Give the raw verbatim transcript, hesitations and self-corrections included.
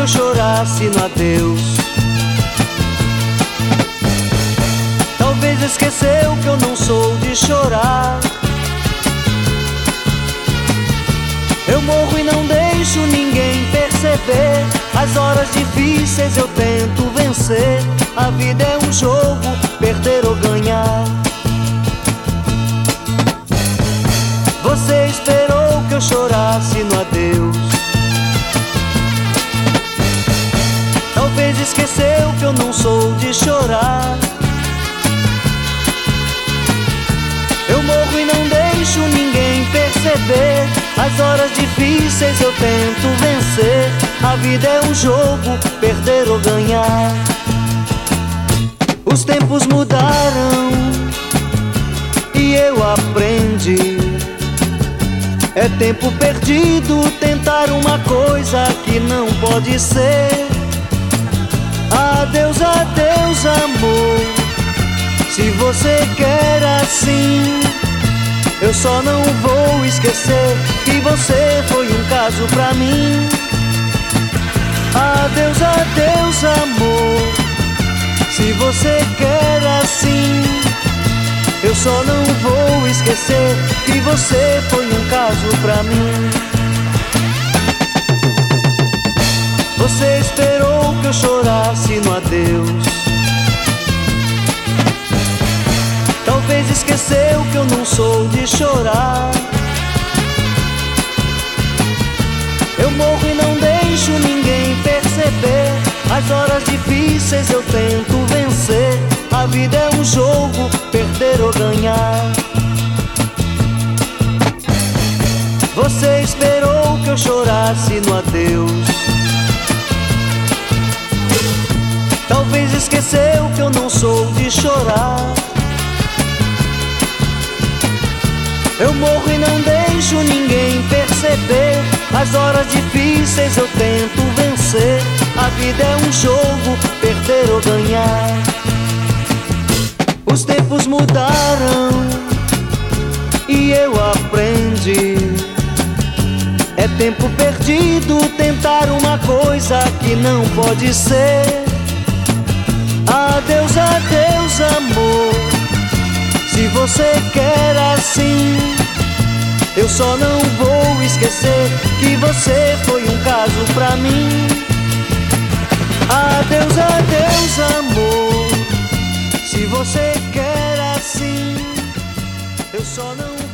eu chorasse no adeus. Talvez esqueceu que eu não sou de chorar. Eu morro e não deixo ninguém perceber. As horas difíceis eu tento vencer. A vida é um jogo, perder ou ganhar. Você esperou que eu chorasse no adeus. Talvez esqueceu que eu não sou de chorar. Eu morro e não deixo ninguém perceber. As horas difíceis eu tento vencer. A vida é um jogo, perder ou ganhar. Os tempos mudaram e eu aprendi. É tempo perdido tentar uma coisa que não pode ser. Adeus, adeus, amor. Se você quer assim, eu só não vou esquecer que você foi um caso pra mim. Adeus, adeus, amor. Se você quer assim, eu só não vou esquecer que você foi um caso pra mim. Você esperou que eu chorasse no adeus. Talvez esqueceu que eu não sou de chorar. Eu morro e não deixo ninguém perceber. As horas difíceis eu tento vencer. A vida é um jogo, perder ou ganhar. Você esperou que eu chorasse no adeus. Talvez esqueceu que eu não sou de chorar. Eu morro e não deixo ninguém perceber. As horas difíceis eu tento vencer. A vida é um jogo, perder ou ganhar. Os tempos mudaram e eu aprendi. É tempo perdido tentar uma coisa que não pode ser. Adeus, adeus, amor. Se você quer assim, eu só não vou esquecer que você foi um caso pra mim. Adeus, adeus, amor. Se você quer assim, eu só não